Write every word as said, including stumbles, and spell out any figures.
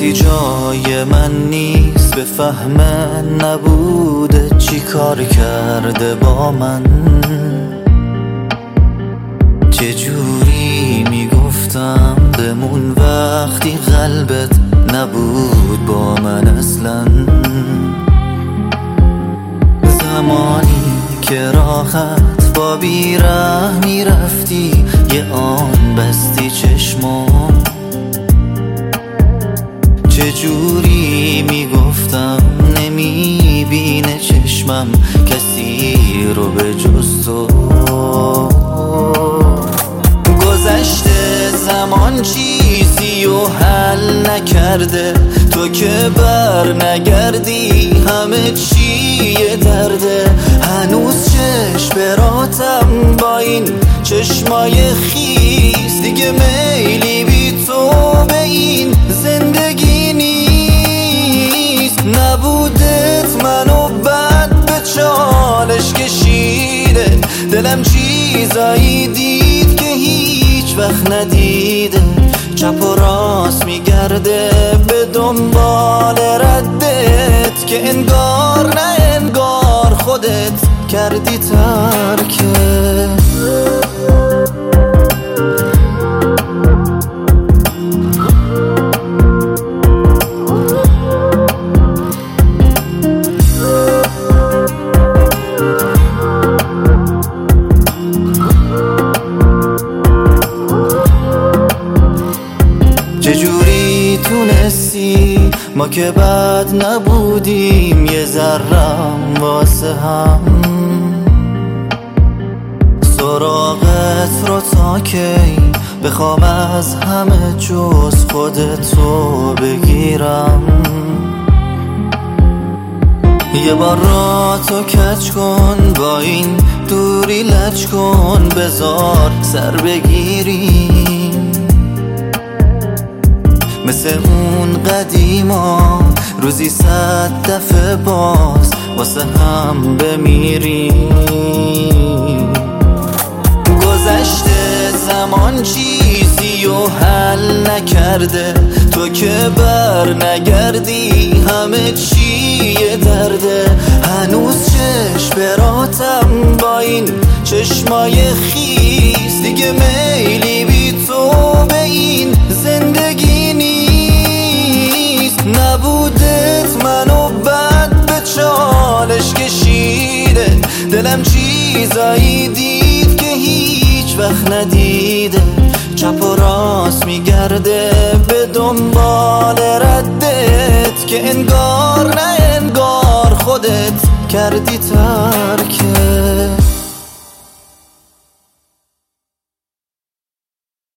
کسی جای من نیست به فهم نبوده چی کار کرده با من. چجوری میگفتم بمون وقتی قلبت نبود با من اصلا. زمانی که راحت با بیرحمی رفتی یه آن بستی چشمام. چجوری میگفتم نمیبینه چشمم کسی رو به جز تو. گذشته زمان چیزی و حل نکرده، تو که بر نگردی همه چی یه درده. هنوز چشم براتم با این چشمای خیس، دیگه میلی بی تو به این زندگی نیست. نبودت منو بد به چالش کشیده، دلم چیزایی دید که هیچ وقت ندیده. چپ و راست میگرده به دنبال ردت، که انگار نه انگار خودت کردی ترکت. چجوری تونستی ما که بد نبودیم یه ذرم واسه هم، سراغت رو تا کی بخوام از همه جز خودتو بگیرم. یه بار را تو کج کن با این دوری لج کن، بذار سر بگیریم مثل اون قدیما، روزی صد دفعه باز واسه هم بمیریم. گذشته زمان چیزی و حل نکرده، تو که بر نگردی همه چی یه درده. هنوز چشم براتم با این چشمای خیس، دیگه میلی بی تو به این زندگی نیست. نبودت منو بد به چالش کشیده، دلم چیزایی دید که هیچ وقت ندیده. چپ و راست میگرده به دنبال ردت، که انگار نه انگار خودت کردی ترکت.